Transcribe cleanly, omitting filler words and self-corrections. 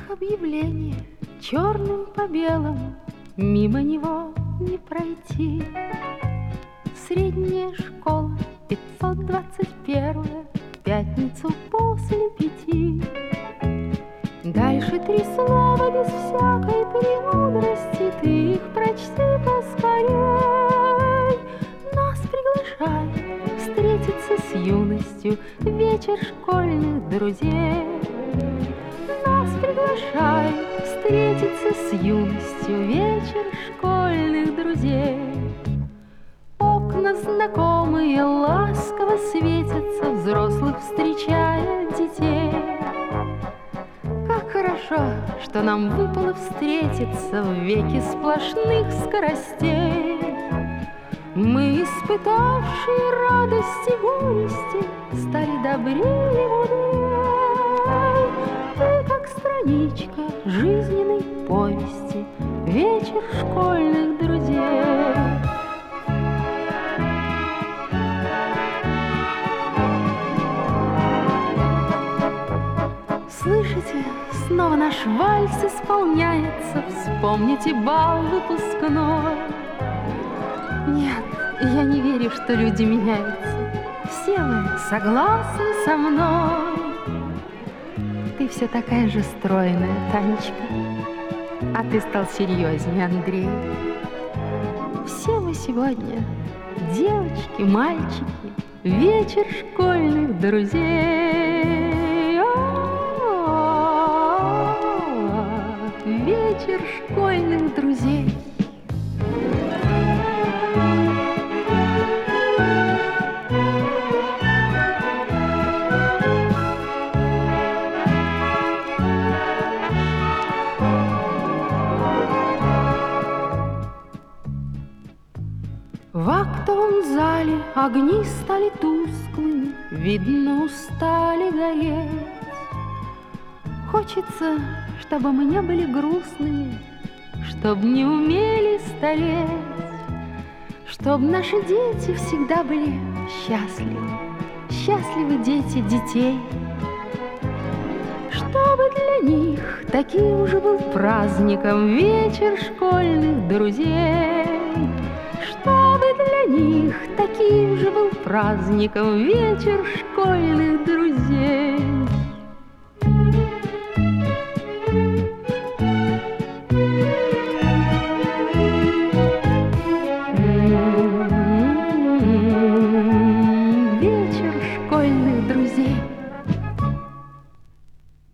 объявление черным по белому, мимо него не пройти. Средняя школа, 521, в пятницу после 5. Дальше 3 слова без всякой премудрости, ты их прочти поскорей. Нас приглашает встретиться с юностью, вечер школьных друзей. Нас приглашает встретиться с юностью, вечер школьных друзей. Окна знакомые ласково светятся, взрослых встречая детей. Как хорошо, что нам выпало встретиться в веке сплошных скоростей. Мы, испытавшие радости и горести, стали добрее и мудрей. Ты, как страничка жизненной повести, вечер школьных друзей. Слышите, снова наш вальс исполняется, вспомните бал выпускной. Нет, я не верю, что люди меняются. Все вы согласны со мной. Ты все такая же стройная, Танечка, а ты стал серьезнее, Андрей. Все мы сегодня девочки, мальчики, вечер школьных друзей. Вечер школьных друзей. В актовом зале огни стали тусклыми, видно, устали гореть. Хочется, чтобы мы не были грустными, чтоб не умели стареть, чтоб наши дети всегда были счастливы, счастливы дети детей. Чтобы для них таким же был праздником вечер школьных друзей. Чтобы для них таким же был праздником вечер школьных друзей. Вечер школьных друзей.